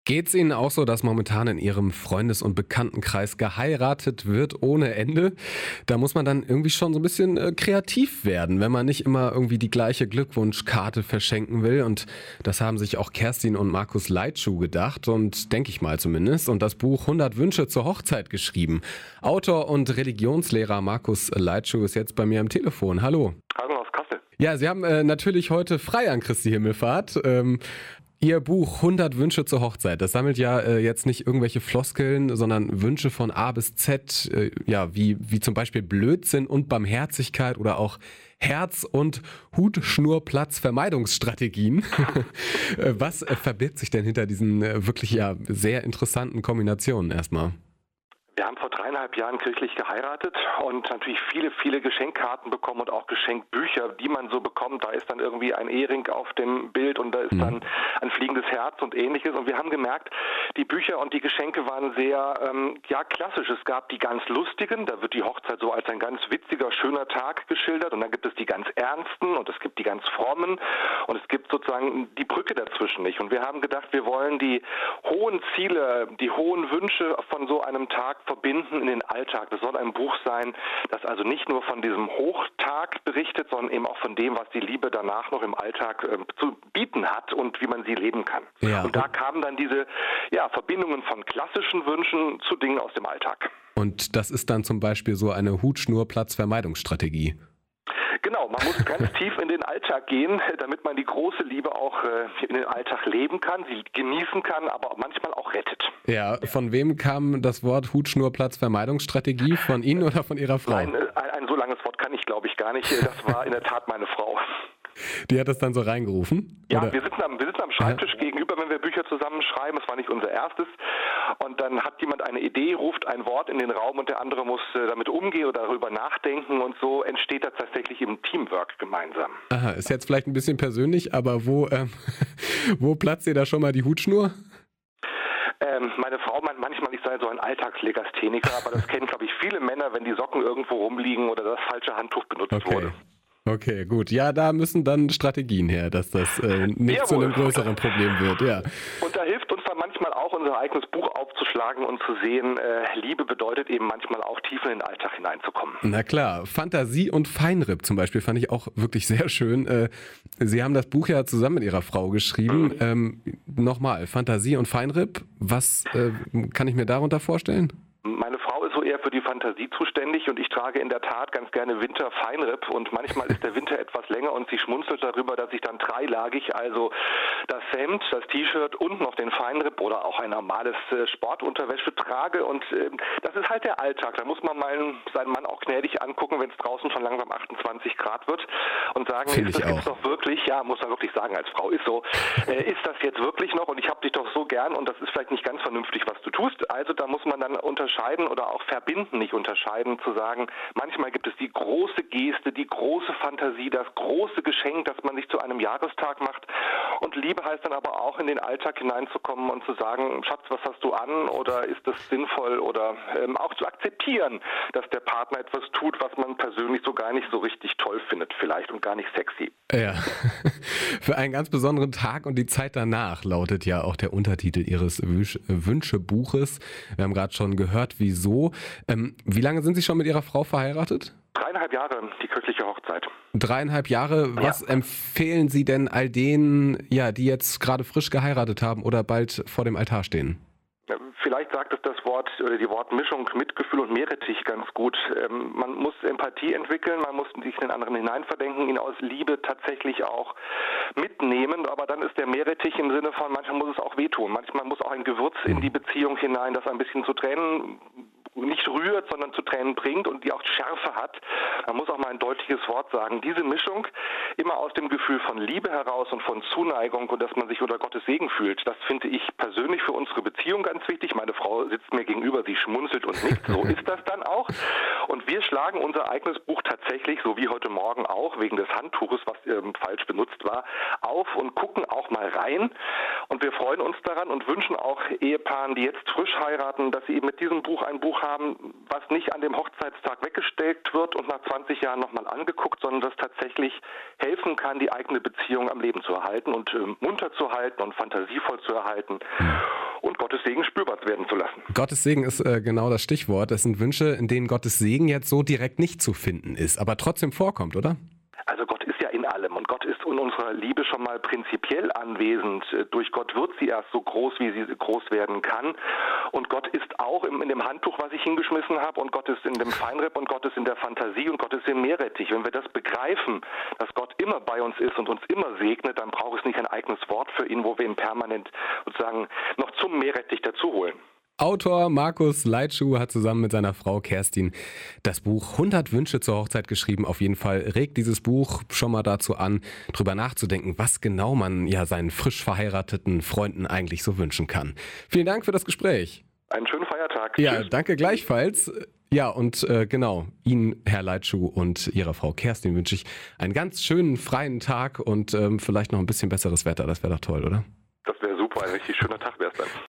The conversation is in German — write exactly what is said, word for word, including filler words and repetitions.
Geht's Ihnen auch so, dass momentan in Ihrem Freundes- und Bekanntenkreis geheiratet wird ohne Ende? Da muss man dann irgendwie schon so ein bisschen äh, kreativ werden, wenn man nicht immer irgendwie die gleiche Glückwunschkarte verschenken will. Und das haben sich auch Kerstin und Markus Leitschuh gedacht und denke ich mal zumindest. Und das Buch hundert Wünsche zur Hochzeit geschrieben. Autor und Religionslehrer Markus Leitschuh ist jetzt bei mir am Telefon. Hallo. Hallo aus Kassel. Ja, Sie haben äh, natürlich heute frei an Christi Himmelfahrt. Ähm, Ihr Buch hundert Wünsche zur Hochzeit, das sammelt ja äh, jetzt nicht irgendwelche Floskeln, sondern Wünsche von A bis Z, äh, ja, wie, wie zum Beispiel Blödsinn und Barmherzigkeit oder auch Herz- und Hutschnurrplatz-Vermeidungsstrategien. Äh, Was äh, verbirgt sich denn hinter diesen äh, wirklich ja sehr interessanten Kombinationen erstmal? Wir haben vor dreieinhalb Jahren kirchlich geheiratet und natürlich viele, viele Geschenkkarten bekommen und auch Geschenkbücher, die man so bekommt. Da ist dann irgendwie ein Ehering auf dem Bild und da ist dann ein fliegendes Herz und ähnliches. Und wir haben gemerkt, die Bücher und die Geschenke waren sehr ähm, ja klassisch. Es gab die ganz lustigen, da wird die Hochzeit so als ein ganz witziger, schöner Tag geschildert. Und dann gibt es die ganz ernsten und es gibt die ganz frommen und es gibt sozusagen die Brücke dazwischen nicht. Und wir haben gedacht, wir wollen die hohen Ziele, die hohen Wünsche von so einem Tag verbinden in den Alltag. Das soll ein Buch sein, das also nicht nur von diesem Hochtag berichtet, sondern eben auch von dem, was die Liebe danach noch im Alltag äh, zu bieten hat und wie man sie leben kann. Ja. Und da kamen dann diese ja, Verbindungen von klassischen Wünschen zu Dingen aus dem Alltag. Und das ist dann zum Beispiel so eine Hutschnurrplatz-Vermeidungsstrategie. Genau, man muss ganz tief in den Alltag gehen, damit man die große Liebe auch äh, in den Alltag leben kann, sie genießen kann, aber manchmal auch rettet. Ja, von wem kam das Wort Hutschnurrplatz-Vermeidungsstrategie? Von Ihnen oder von Ihrer Frau? Nein, äh, ein, ein so langes Wort kann ich, glaube ich, gar nicht. Das war in der Tat meine Frau. Die hat das dann so reingerufen? Ja, oder? wir sitzen am, wir sitzen am Schreibtisch ja. gegenüber, wenn wir Bücher zusammenschreiben. Es war nicht unser erstes. Und dann hat jemand eine Idee, ruft ein Wort in den Raum und der andere muss äh, damit umgehen oder darüber nachdenken. Und so entsteht das tatsächlich im Teamwork gemeinsam. Aha, ist jetzt vielleicht ein bisschen persönlich, aber wo, ähm, wo platzt ihr da schon mal die Hutschnur? Ähm, meine Frau meint manchmal, ich sei so ein Alltagslegastheniker, aber das kennen, glaube ich, viele Männer, wenn die Socken irgendwo rumliegen oder das falsche Handtuch benutzt okay. wurde. Okay, gut. Ja, da müssen dann Strategien her, dass das äh, nicht Jawohl. zu einem größeren Problem wird. Ja. Und da hilft uns dann manchmal auch, unser eigenes Buch aufzuschlagen und zu sehen, äh, Liebe bedeutet eben manchmal auch tief in den Alltag hineinzukommen. Na klar, Fantasie und Feinripp zum Beispiel fand ich auch wirklich sehr schön. Äh, Sie haben das Buch ja zusammen mit Ihrer Frau geschrieben. Mhm. Ähm, Nochmal, Fantasie und Feinripp, was äh, kann ich mir darunter vorstellen? Meine Frau ist so eher für die Fantasie zuständig und ich trage in der Tat ganz gerne Winter-Feinripp und manchmal ist der Winter etwas länger und sie schmunzelt darüber, dass ich dann dreilagig, also das Hemd, das T-Shirt und noch den Feinripp oder auch ein normales äh, Sportunterwäsche trage und äh, das ist halt der Alltag. Da muss man mal seinen Mann auch gnädig angucken, wenn es draußen schon langsam achtundzwanzig Grad wird und sagen, Find ist das ich jetzt auch. doch wirklich, ja, muss man wirklich sagen, als Frau ist so, äh, ist das jetzt wirklich noch und ich habe dich doch so gern und das ist vielleicht nicht ganz vernünftig, was du tust. Also da muss man dann unterscheiden oder auch verbinden, nicht unterscheiden, zu sagen, manchmal gibt es die große Geste, die große Fantasie, das große Geschenk, das man sich zu einem Jahrestag macht. Und Liebe heißt dann aber auch in den Alltag hineinzukommen und zu sagen, Schatz, was hast du an oder ist das sinnvoll oder ähm, auch zu akzeptieren, dass der Partner etwas tut, was man persönlich so gar nicht so richtig toll findet vielleicht und gar nicht sexy. Ja, für einen ganz besonderen Tag und die Zeit danach lautet ja auch der Untertitel Ihres Wünschebuches. Wir haben gerade schon gehört, wieso. Ähm, wie lange sind Sie schon mit Ihrer Frau verheiratet? Dreieinhalb Jahre, die kirchliche Hochzeit. Dreieinhalb Jahre. Was ja. empfehlen Sie denn all denen, ja, die jetzt gerade frisch geheiratet haben oder bald vor dem Altar stehen? Vielleicht sagt es das Wort oder die Wortmischung Mitgefühl und Meerrettich ganz gut. Ähm, man muss Empathie entwickeln, man muss sich in den anderen hineinverdenken, ihn aus Liebe tatsächlich auch mitnehmen, aber dann ist der Meerrettich im Sinne von, manchmal muss es auch wehtun, manchmal muss auch ein Gewürz in die Beziehung hinein, das ein bisschen zu Tränen nicht rührt, sondern zu Tränen bringt und die auch Schärfe hat. Man muss auch mal ein deutliches Wort sagen. Diese Mischung immer aus dem Gefühl von Liebe heraus und von Zuneigung und dass man sich unter Gottes Segen fühlt, das finde ich persönlich für unsere Beziehung ganz wichtig. Meine Frau sitzt mir gegenüber, sie schmunzelt und nickt. So ist das dann auch. Und wir schlagen unser eigenes Buch tatsächlich, so wie heute Morgen auch, wegen des Handtuches, was ähm, falsch benutzt war, auf und gucken auch mal rein. Und wir freuen uns daran und wünschen auch Ehepaaren, die jetzt frisch heiraten, dass sie eben mit diesem Buch ein Buch haben, was nicht an dem Hochzeitstag weggestellt wird und nach zwanzig Jahren nochmal angeguckt, sondern das tatsächlich helfen kann, die eigene Beziehung am Leben zu erhalten und äh, munter zu halten und fantasievoll zu erhalten. und Gottes Segen spürbar werden zu lassen. Gottes Segen ist äh, genau das Stichwort. Das sind Wünsche, in denen Gottes Segen jetzt so direkt nicht zu finden ist, aber trotzdem vorkommt, oder? Also Gott ist ja in allem und Gott ist in unserer Liebe schon mal prinzipiell anwesend. Durch Gott wird sie erst so groß, wie sie groß werden kann. Und Gott ist auch in, in dem Handtuch, was ich hingeschmissen habe, und Gott ist in dem Feinripp und Gott ist in der Fantasie und Gott ist im Meerrettich. Wenn wir das begreifen, dass Gott immer bei uns ist und uns immer segnet, dann braucht es nicht ein eigenes Wort für ihn, wo wir ihn permanent sozusagen noch zum Meerrettich dazu holen. Autor Markus Leitschuh hat zusammen mit seiner Frau Kerstin das Buch hundert Wünsche zur Hochzeit geschrieben. Auf jeden Fall regt dieses Buch schon mal dazu an, drüber nachzudenken, was genau man ja seinen frisch verheirateten Freunden eigentlich so wünschen kann. Vielen Dank für das Gespräch. Einen schönen Feiertag. Ja, Tschüss. Danke gleichfalls. Ja, und äh, genau, Ihnen, Herr Leitschuh, und Ihrer Frau Kerstin wünsche ich einen ganz schönen freien Tag und ähm, vielleicht noch ein bisschen besseres Wetter. Das wäre doch toll, oder? Das wäre super. Ein richtig schöner Tag wäre es dann.